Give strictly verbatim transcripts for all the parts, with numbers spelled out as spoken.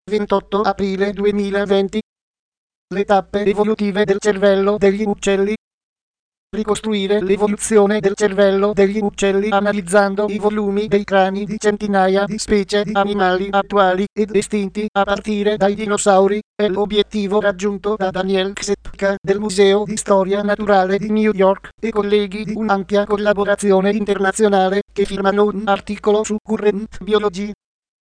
ventotto aprile duemilaventi. Le tappe evolutive del cervello degli uccelli. Ricostruire l'evoluzione del cervello degli uccelli analizzando i volumi dei crani di centinaia di specie di animali attuali ed estinti a partire dai dinosauri, è l'obiettivo raggiunto da Daniel Křetka del Museo di Storia Naturale di New York e colleghi di un'ampia collaborazione internazionale che firmano un articolo su Current Biology.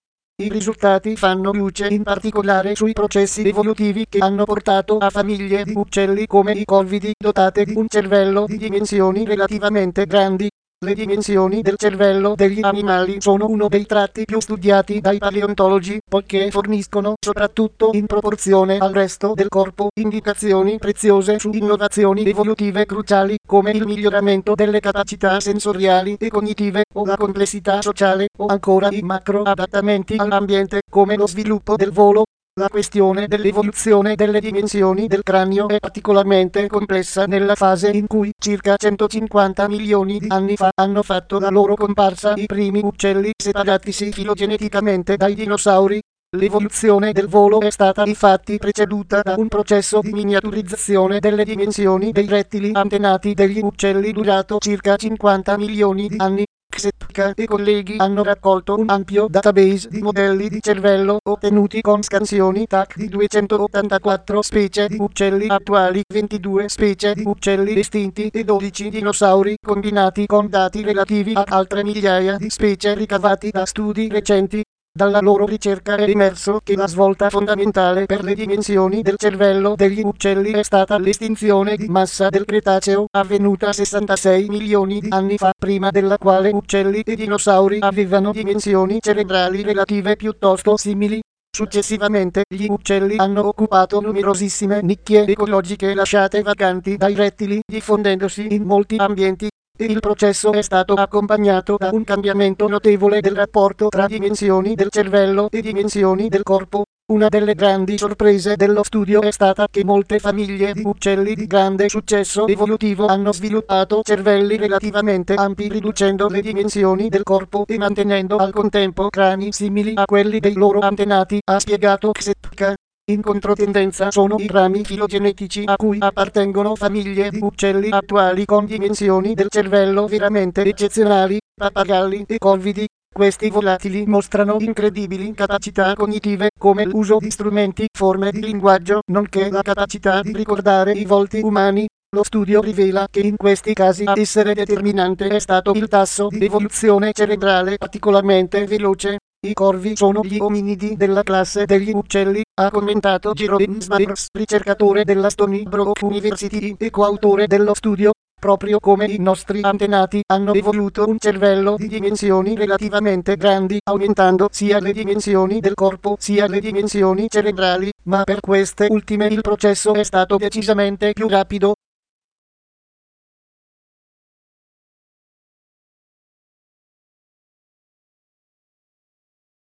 I risultati fanno luce in particolare sui processi evolutivi che hanno portato a famiglie di uccelli come i corvidi dotate di un cervello di dimensioni relativamente grandi. Le dimensioni del cervello degli animali sono uno dei tratti più studiati dai paleontologi, poiché forniscono, soprattutto in proporzione al resto del corpo, indicazioni preziose su innovazioni evolutive cruciali, come il miglioramento delle capacità sensoriali e cognitive, o la complessità sociale, o ancora i macro adattamenti all'ambiente, come lo sviluppo del volo. La questione dell'evoluzione delle dimensioni del cranio è particolarmente complessa nella fase in cui, circa centocinquanta milioni di anni fa, hanno fatto la loro comparsa i primi uccelli separatisi filogeneticamente dai dinosauri. L'evoluzione del volo è stata infatti preceduta da un processo di miniaturizzazione delle dimensioni dei rettili antenati degli uccelli durato circa cinquanta milioni di anni. Křetka e colleghi hanno raccolto un ampio database di modelli di cervello ottenuti con scansioni T A C di duecentottantaquattro specie di uccelli attuali, ventidue specie di uccelli estinti e dodici dinosauri, combinati con dati relativi a altre migliaia di specie ricavati da studi recenti. Dalla loro ricerca è emerso che la svolta fondamentale per le dimensioni del cervello degli uccelli è stata l'estinzione di massa del Cretaceo, avvenuta sessantasei milioni di anni fa, prima della quale uccelli e dinosauri avevano dimensioni cerebrali relative piuttosto simili. Successivamente, gli uccelli hanno occupato numerosissime nicchie ecologiche lasciate vacanti dai rettili, diffondendosi in molti ambienti. E il processo è stato accompagnato da un cambiamento notevole del rapporto tra dimensioni del cervello e dimensioni del corpo. Una delle grandi sorprese dello studio è stata che molte famiglie di uccelli di grande successo evolutivo hanno sviluppato cervelli relativamente ampi, riducendo le dimensioni del corpo e mantenendo al contempo crani simili a quelli dei loro antenati, ha spiegato Křetka. In controtendenza sono i rami filogenetici a cui appartengono famiglie di uccelli attuali con dimensioni del cervello veramente eccezionali, pappagalli e corvidi. Questi volatili mostrano incredibili capacità cognitive, come l'uso di strumenti, forme di linguaggio, nonché la capacità di ricordare i volti umani. Lo studio rivela che in questi casi a essere determinante è stato il tasso di evoluzione cerebrale particolarmente veloce. I corvi sono gli ominidi della classe degli uccelli, ha commentato Jerome Smails, ricercatore della Stony Brook University e coautore dello studio. Proprio come i nostri antenati hanno evoluto un cervello di dimensioni relativamente grandi, aumentando sia le dimensioni del corpo sia le dimensioni cerebrali, ma per queste ultime il processo è stato decisamente più rapido.